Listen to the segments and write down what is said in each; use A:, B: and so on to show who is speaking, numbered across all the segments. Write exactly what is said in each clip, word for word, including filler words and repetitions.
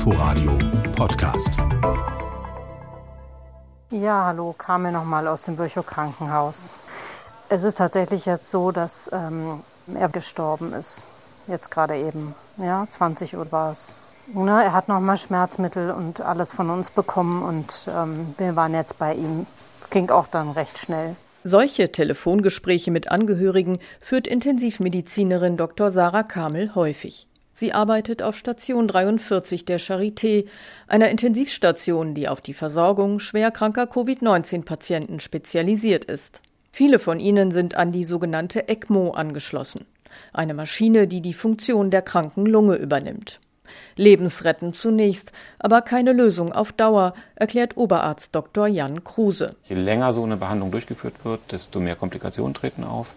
A: Inforadio Podcast.
B: Ja, hallo, Carmen nochmal aus dem Virchow Krankenhaus. Es ist tatsächlich jetzt so, dass ähm, er gestorben ist. Jetzt gerade eben. Ja, zwanzig Uhr war es. Na, er hat nochmal Schmerzmittel und alles von uns bekommen und ähm, wir waren jetzt bei ihm. Ging auch dann recht schnell.
C: Solche Telefongespräche mit Angehörigen führt Intensivmedizinerin Doktor Sarah Kamel häufig. Sie arbeitet auf Station dreiundvierzig der Charité, einer Intensivstation, die auf die Versorgung schwerkranker Covid neunzehn Patienten spezialisiert ist. Viele von ihnen sind an die sogenannte ECMO angeschlossen, eine Maschine, die die Funktion der kranken Lunge übernimmt. Lebensrettend zunächst, aber keine Lösung auf Dauer, erklärt Oberarzt Doktor Jan Kruse.
D: Je länger so eine Behandlung durchgeführt wird, desto mehr Komplikationen treten auf.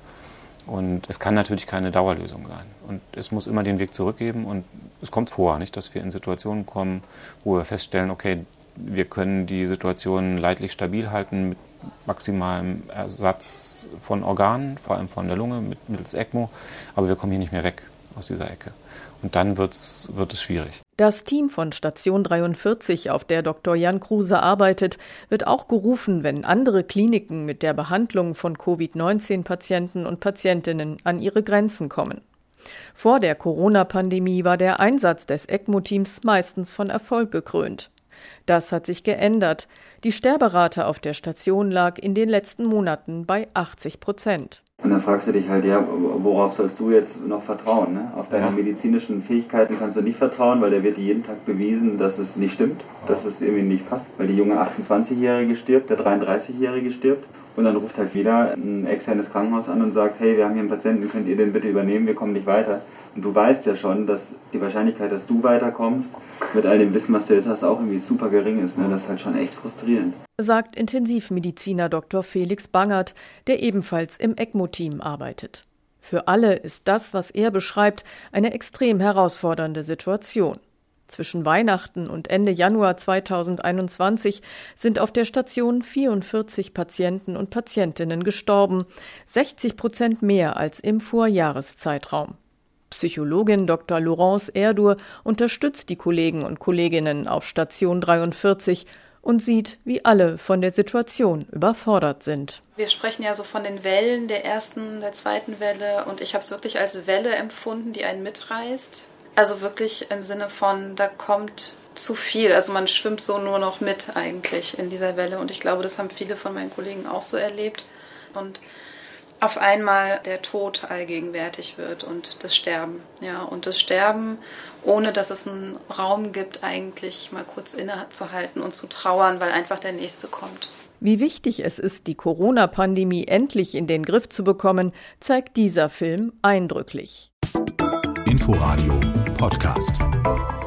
D: Und es kann natürlich keine Dauerlösung sein. Und es muss immer den Weg zurückgeben. Und es kommt vor, nicht, dass wir in Situationen kommen, wo wir feststellen, okay, wir können die Situation leidlich stabil halten mit maximalem Ersatz von Organen, vor allem von der Lunge mit, mittels ECMO, aber wir kommen hier nicht mehr weg aus dieser Ecke. Und dann wird's, wird es schwierig.
C: Das Team von Station dreiundvierzig, auf der Doktor Jan Kruse arbeitet, wird auch gerufen, wenn andere Kliniken mit der Behandlung von Covid neunzehn Patienten und Patientinnen an ihre Grenzen kommen. Vor der Corona-Pandemie war der Einsatz des ECMO-Teams meistens von Erfolg gekrönt. Das hat sich geändert. Die Sterberate auf der Station lag in den letzten Monaten bei achtzig Prozent.
E: Und dann fragst du dich halt, ja, worauf sollst du jetzt noch vertrauen? Ne? Auf deine
D: ja.
E: medizinischen Fähigkeiten kannst du nicht vertrauen, weil da wird jeden Tag bewiesen, dass es nicht stimmt, dass es irgendwie nicht passt. Weil die junge achtundzwanzigjährige stirbt, der dreiunddreißigjährige stirbt. Und dann ruft halt wieder ein externes Krankenhaus an und sagt, hey, wir haben hier einen Patienten, könnt ihr den bitte übernehmen, wir kommen nicht weiter. Und du weißt ja schon, dass die Wahrscheinlichkeit, dass du weiterkommst, mit all dem Wissen, was du jetzt hast, auch irgendwie super gering ist. Ne? Das ist halt schon echt frustrierend.
C: Sagt Intensivmediziner Doktor Felix Bangert, der ebenfalls im ECMO-Team arbeitet. Für alle ist das, was er beschreibt, eine extrem herausfordernde Situation. Zwischen Weihnachten und Ende Januar zweitausendeinundzwanzig sind auf der Station vierundvierzig Patienten und Patientinnen gestorben, sechzig Prozent mehr als im Vorjahreszeitraum. Psychologin Doktor Laurence Erdur unterstützt die Kollegen und Kolleginnen auf Station dreiundvierzig und sieht, wie alle von der Situation überfordert sind.
F: Wir sprechen ja so von den Wellen, der ersten, der zweiten Welle, und ich habe es wirklich als Welle empfunden, die einen mitreißt. Also wirklich im Sinne von, da kommt zu viel. Also man schwimmt so nur noch mit eigentlich in dieser Welle. Und ich glaube, das haben viele von meinen Kollegen auch so erlebt. Und auf einmal der Tod allgegenwärtig wird und das Sterben. Ja, und das Sterben, ohne dass es einen Raum gibt, eigentlich mal kurz innezuhalten und zu trauern, weil einfach der Nächste kommt.
C: Wie wichtig es ist, die Corona-Pandemie endlich in den Griff zu bekommen, zeigt dieser Film eindrücklich.
A: Inforadio Podcast.